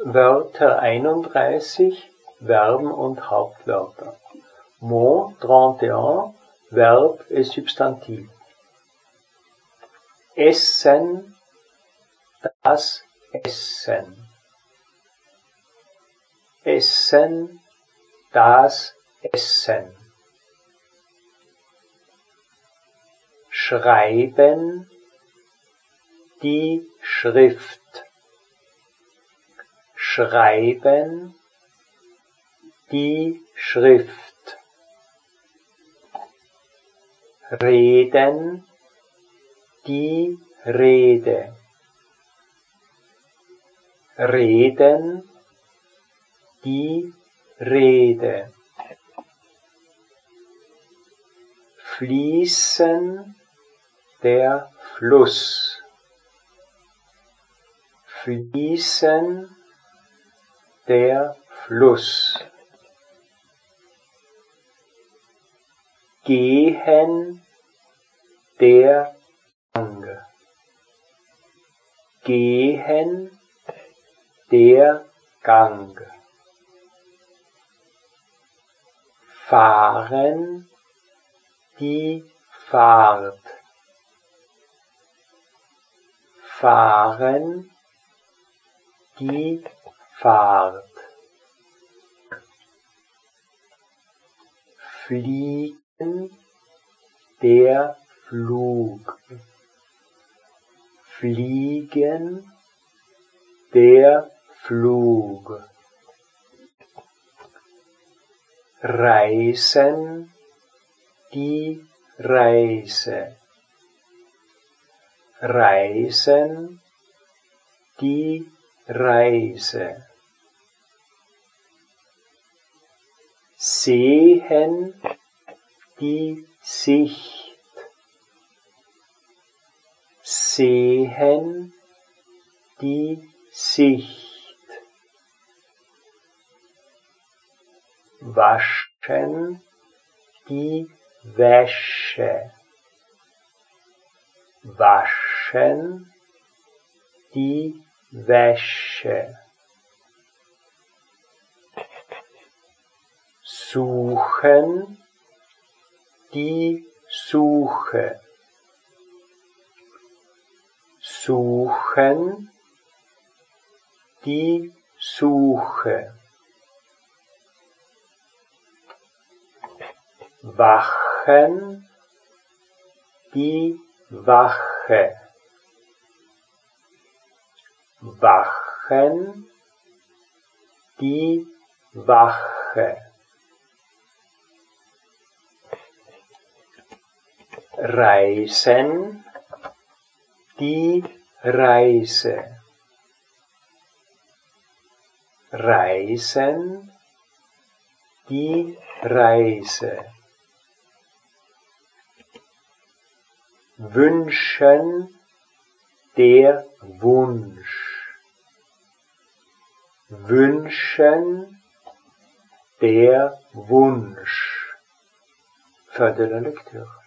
Wörter 31, Verben und Hauptwörter. Mot 31, Verb et Substantiv. Essen, das Essen. Essen, das Essen. Schreiben, die Schrift. Schreiben, die Schrift. Reden, die Rede. Reden, die Rede. Fließen, der Fluss. Fließen, der Fluss. Gehen, der Gang. Gehen, der Gang. Fahren, die Fahrt. Fahren, die Fahrt. Fliegen, der Flug. Fliegen, der Flug. Reisen, die Reise. Reisen, die Reise. Sehen, die Sicht. Sehen, die Sicht. Waschen, die Wäsche. Waschen, die Wäsche. Suchen, die Suche. Suchen, die Suche. Wachen, die Wache. Wachen, die Wache. Reisen, die Reise. Reisen, die Reise. Wünschen, der Wunsch. Wünschen, der Wunsch. Fin de la lecture.